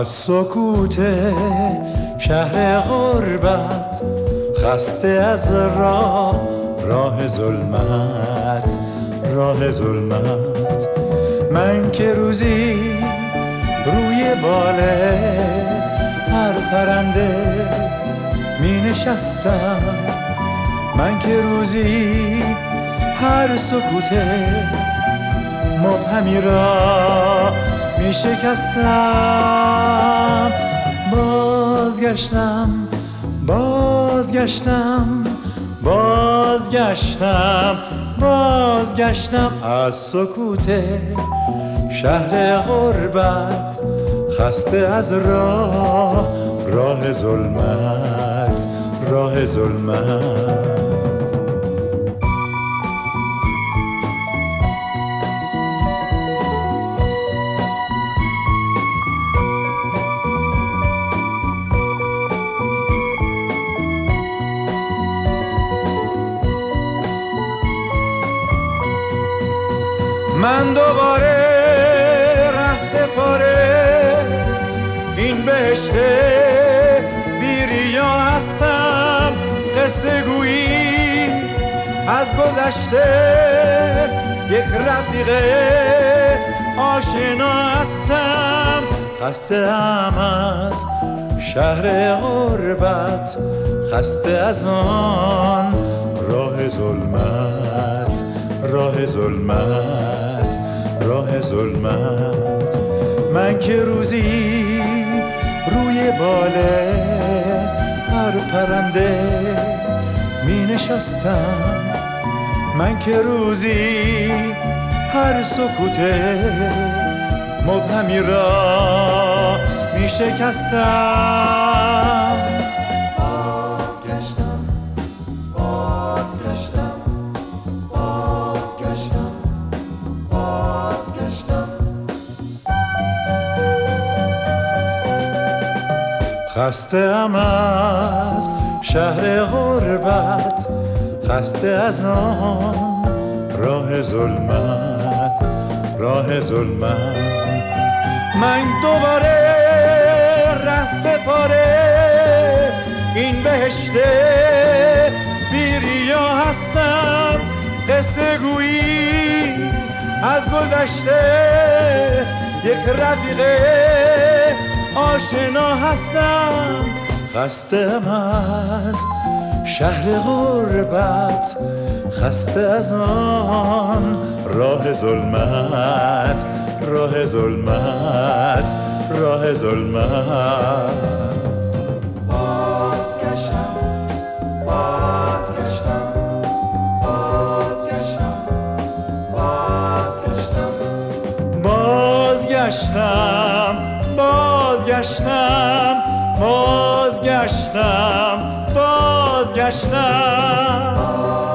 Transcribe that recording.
از سکوت شهر غربت، خسته از راه ظلمت، راه ظلمت. من که روزی روی باله هر پرنده می نشستم، من که روزی هر سکوت مبهمی را می شکستم. بازگشتم بازگشتم بازگشتم بازگشتم از سکوت شهر غربت، خسته از راه ظلمت، راه ظلمت. من دوباره رهسپاره این بهشت بیریا هستم، قصه گویی از گذشته یک رفیق آشنا هستم. خسته ام از شهر غربت، خسته از آن راه ظلمت، راه ظلمت، راه ظلمت. من که روزی روی باله هر پرنده می نشستم، من که روزی هر سکوت مبهمی را می شکستم. بازگشتم بازگشتم بازگشتم بازگشتم. خسته ام از شهر غربت، خسته از آن راه ظلمت، راه ظلمت. من دوباره رهسپاره این بهشت بیریا هستم، قصه گویی از گذشته یک رفیق آشنا هستم. خسته ام از شهر غربت، خسته از آن راه ظلمت، راه ظلمت، راه ظلمت. بازگشتم بازگشتم بازگشتم بازگشتم بازگشتم بازگشتم بازگشتم بازگشتم.